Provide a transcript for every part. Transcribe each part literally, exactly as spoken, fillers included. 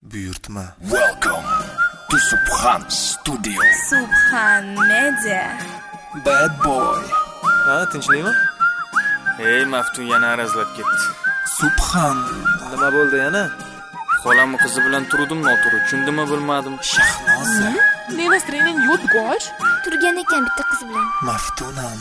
Buyurtma. Welcome to Subhan Studio. Subhan Media. Bad boy. Ha, tinchlikmi? Ey, Maftun yana arazlab ketdi. Subhan. Nima bo'ldi yana? Xolamning qizi bilan turdim, noto'g'ri tushundimmi bilmadim. Shahnoza. Ne настроение yo'q, turgan ekan bitta qiz bilan. Maftunam.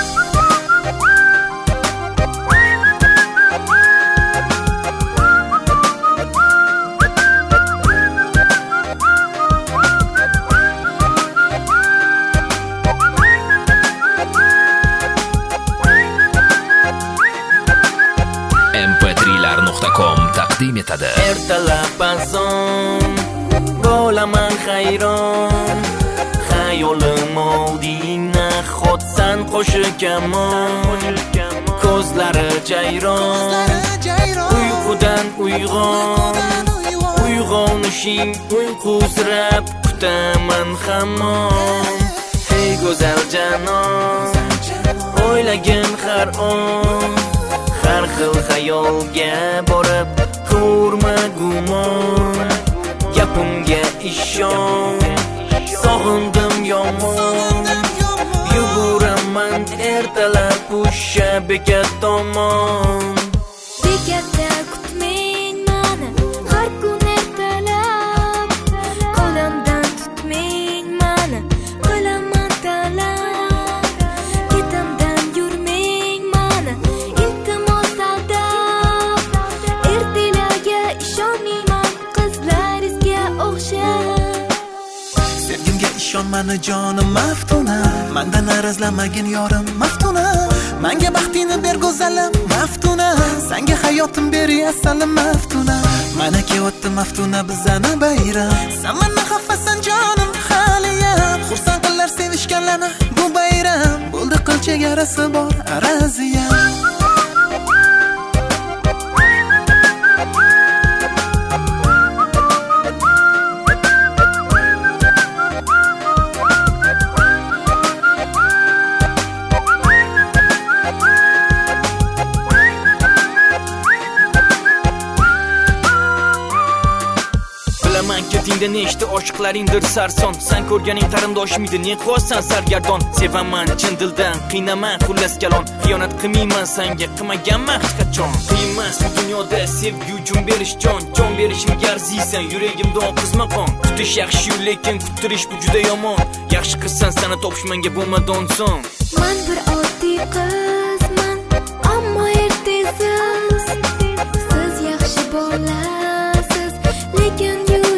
em pe tri lar nuqta com taqdim etadi. Ertalab azon bo'laman hayron, xayolim oldingna xotsan qo'shikamon, ko'zlari jayron, uyqudan uyg'on, uyg'onishing uyqusirab kutaman hamon. Hey go'zal janon, o'ylagin har on, har xil xayolga borib ko'rma gumon, gapimga ishon, sog'indim yomon, yuguraman ertalab o'sha bekat tomon. Bekatda kutmang mani har kun ertalab, qo'limdan tutmang mani qilaman talab, ketimdan yurmang mani iltimos aldab, ertalarga ishonmayman qizlaringizga o'xshab. Sevgimga ishonmani jonim Maftuna, mendan arazlamagin yorim Maftuna, menga baxtini ber go'zalim Maftuna, senga hayotim beryapsan Maftuna. Mana kelyapti Maftuna bizani bayram, sen mendan xafasan jonim haliyam, xursand qilar sevishganlarni bu bayram, bo'ldi qil chegarasi bor araziyam. Bilaman ketingda nechta oshiqlaringdir sarson, sen ko'rganing qarindoshimidi ne qilasan sargardon. Sevaman chin dildan, qiynaman xullas kalon, xiyonat qilmayman senga, qilmaganman hech qachon. Qiymas bu dunyoda sevgi uchun berish jon, jon berishimga arziysan, yuragimda qizma qon. Kutish yaxshi, lekin kutirish bu juda yomon. Yaxshi qilsan seni topish menga bo'lmadan so'ng. Man bir oddiy qizman, ammo ertasiz siz yaxshi bo'lasiz, lekin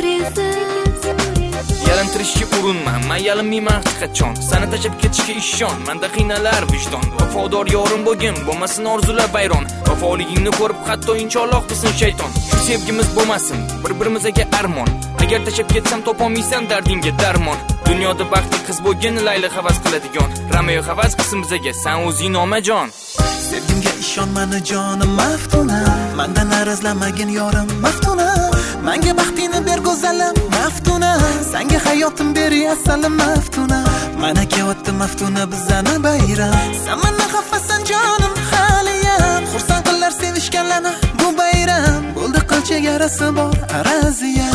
Yalantirishga urinma, men yalinmayman hech qachon. Seni tashlab ketishga ishon, menda qiynalar vijdon. Vafodor yorim bo'lgin, bo'lmasin orzular bayron. Vafoligingni ko'rib hatto inshaalloh desin shayton. Shu sevgimiz bo'lmasin, bir-birimizga armon. Agar tashlab ketsam topolmaysan dardingga darmon. Dunyoda baxtli qiz bo'lgin, Layla havas qiladigan. Romeo havas qilsin bizaga, sen o'zing nomajon. Sevgimga ishonmani jonim Maftuna, mendan arazlamagin yorim Maftuna, menga baxtini ber go'zalim Maftuna, senga hayotim beryapsan Maftuna. Mana kelyapti Maftuna bizani bayram, sen mendan xafasan jonim haliyam, xursand qilar sevishganlarni bu bayram, bo'ldi qil chegarasi bor araziyam.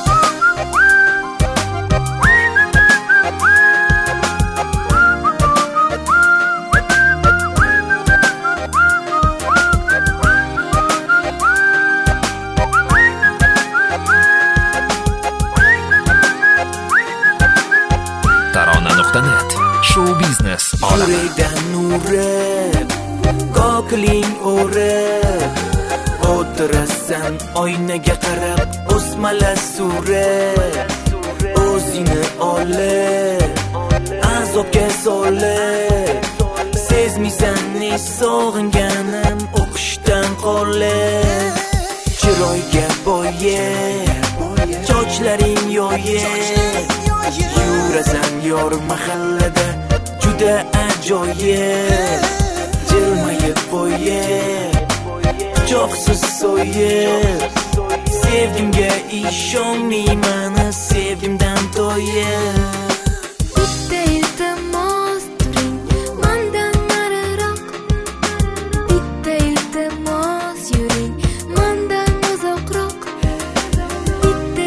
Show business olami. Yurakdan nurib, ko'kling o'rib, o'tirasan oynaga qarab, o'smala surib, o'zingni olib, azobga solib, sezmaysan ne sog'inganim o'qishdan qolib, chiroyga boyib, sochlaring yoyib, yurasan yor mahallada juda ajoyib, jilmayib qo'yib, quchoqsiz so'yib, sevgimga ishonmayman, sevgimdan to'yib. Bitta iltimos turing mendan nariroq, bitta iltimos yuring mendan uzoqroq, bitta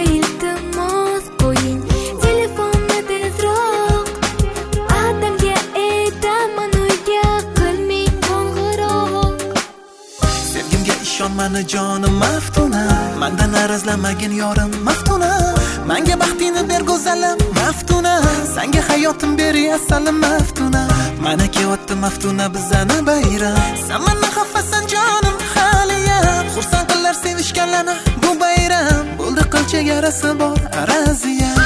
arazlamagin yorim maftuna Menga baxtingni ber go'zalim maftuna Senga hayotim beryapsan maftuna Mana kelyapti maftuna bizani bayram Sen mendan xafasan jonim haliyam Xursand qilar sevishganlarni bu bayram Bo'ldi qil chegarasi bor araziya